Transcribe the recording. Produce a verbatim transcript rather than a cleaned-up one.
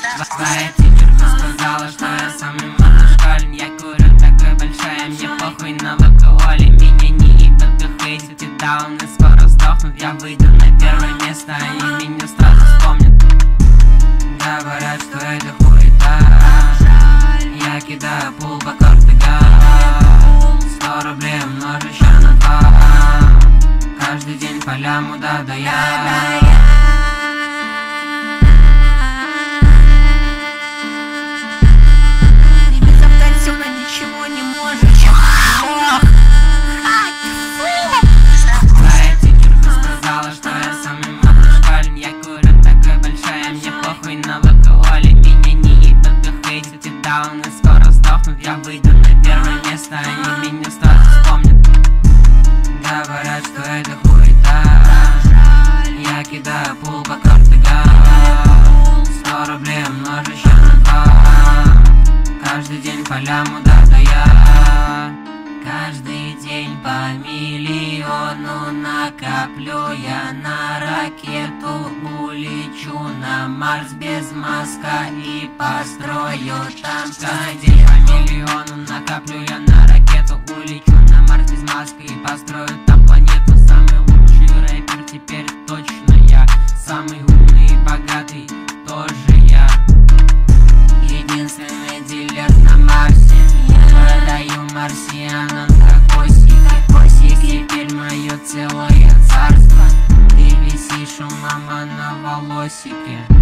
Твоя титерка сказала, что я самый модный шкалин. Я курю такой большая, мне похуй на алкоголе. Меня не ебет бихейт, эти дауны скоро сдохнут. Я выйду на первое место, они меня сразу вспомнят. Говорят, что это хуета. Я кидаю пул по картыга. Сто рублей умножишь на два. Каждый день по ляму, да, да я. Дауны скоро сдохнут, я выйду на первое место, они меня сразу вспомнят. Говорят, что это хуета. Я кидаю пул по картыга. Сто рублей умножишь на два. Каждый день по ляму, да, да я. Каждый день по миллиону накоплю. Я на ракету улечу на Марс без мазка и построю там. Каждый день по миллиону накоплю. Я на ракету улечу на Марс без маски и построю там планету. Самый лучший рэпер теперь точно я. Самый умный и богатый тоже я. Единственный дилер на Марсе. Продаю марсианам кокосики. Теперь мое целое царство. Ты висишь у мама на волосике.